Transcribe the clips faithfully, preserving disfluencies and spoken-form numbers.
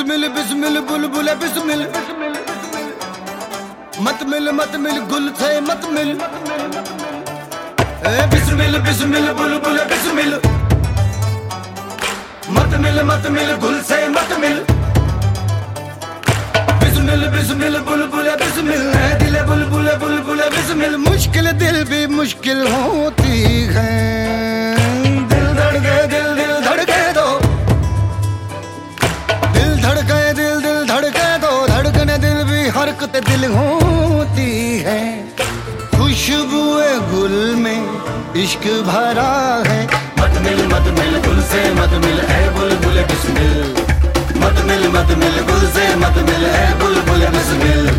बिस्मिल बिस्मिल बुलबुल बिस्मिल, मत मिल मत मिल गुल से मत मिल। बिस्मिल बिस्मिल बुलबुल बिस्मिल, मत मिल मत मिल गुल से मत मिल। बिस्मिल बिस्मिल बुलबुल बिस्मिल, दिल बुलबुल बुलबुल बिस्मिल। मुश्किल दिल भी मुश्किल होती है, दिल धड़के दिल दिल धड़के दो, दिल धड़के दिल दिल धड़के दो। धड़कने दिल भी हरकत दिल होती है। खुशबुए गुल में इश्क भरा है। मत मिल मत मिल गुल से मत मिल है बुलबुल बिस्मिल, मत मिल मत मिल गुल से मत मिल है बुलबुल बिस्मिल।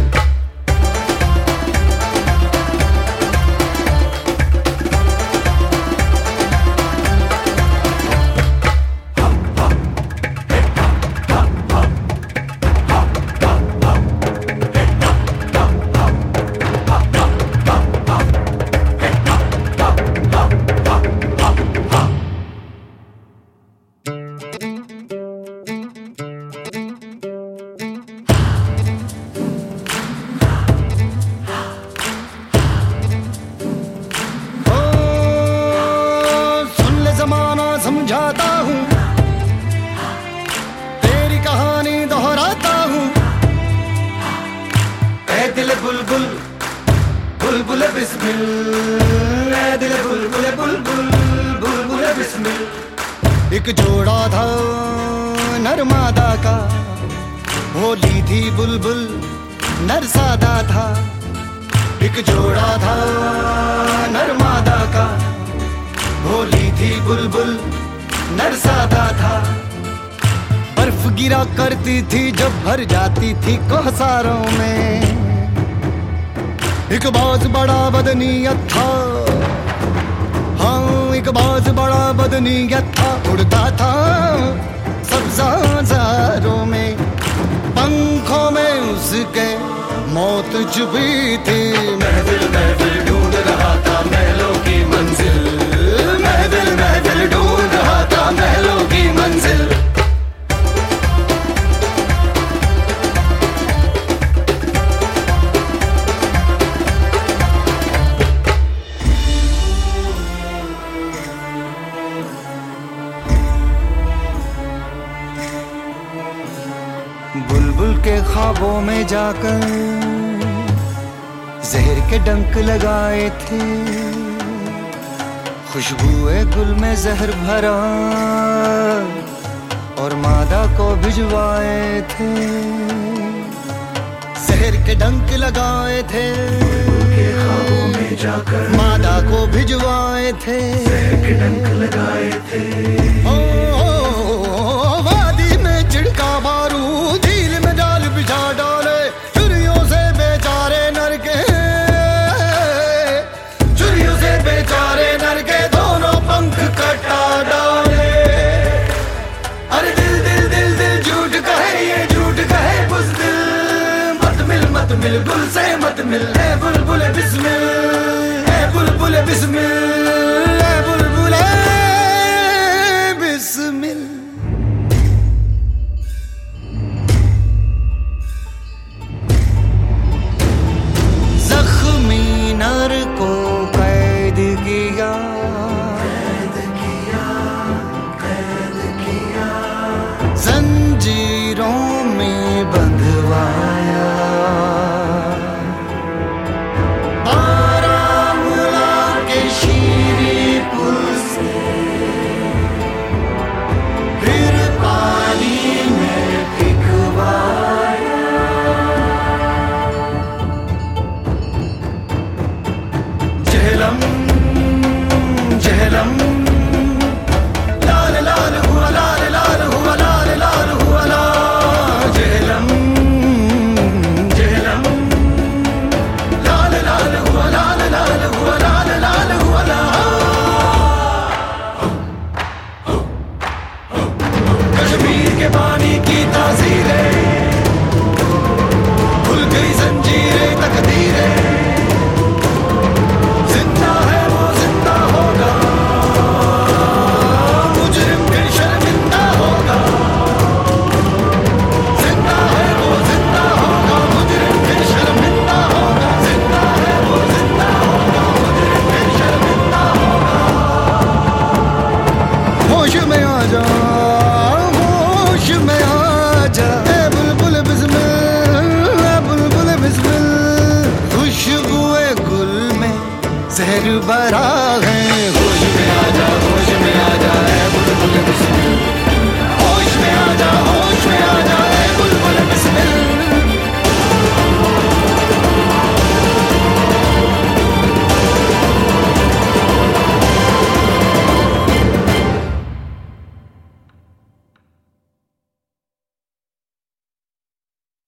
समझाता हूँ तेरी कहानी दोहराता हूँ। ऐ दिल बुलबुल बुलबुल बिस्मिल, ऐ दिल बुलबुल बुलबुल बुलबुल बिस्मिल। एक जोड़ा था नर मादा का, भोली थी बुलबुल नर सादा था। एक जोड़ा था नर मादा का, भोली थी बुलबुल नर सादा था। बर्फ गिरा करती थी जब भर जाती थी कोहसारों में। एक बहुत बड़ा बदनीयत था, हाँ एक बहुत बड़ा बदनीयत था। उड़ता था सब्ज़ारों में, पंखों में उसके मौत छुपी थी। महफिल महफिल ढूंढ रहा था महलों की मंजिल, महफिल महफिल ढूंढ रहा था महलों की मंजिल। बुलबुल के ख्वाबों में जाकर जहर के डंक लगाए थे। खुशबुए गुल में जहर भरा और मादा को भिजवाए थे। जहर के डंक लगाए थे, के ख्वाबों में जाकर मादा को भिजवाए थे। जहर के डंक लगाए थे। ओ, ओ, ओ वादी में छिड़का बारूद, झील में जाल बिछा डाले। छुरियों से बेचारे नर के, छुरियों से बेचारे नर के दोनों पंख कटा डाले। अरे दिल दिल दिल दिल झूठ कहे ये झूठ कहे बुज़दिल। मत मिल मत मिल गुल से मत मिल है बुलबुल बिस्मिल, है बुलबुल बिस्मिल, है बुलबुल बिस्मिल। जख्मी नर को कैद किया, कैद किया, कैद किया। जंजीरों में बंधवाया। बारामूला के शीरी पुल से फिर पानी में फिकवाया। जहलम जहलम लाल लाल हुआ, लाल लाल हुआ, लाल लाल हुआ ला। जहलम जहलम लाल लाल हुआ, लाल लाल हुआ, लाल लाल हुआ ला। कश्मीर के पानी की तासीरें, खुल गई जंजीरें तकदीरें। जिंदा है वो जिंदा होगा, मुजरिम फिर शर्मिंदा होगा। जा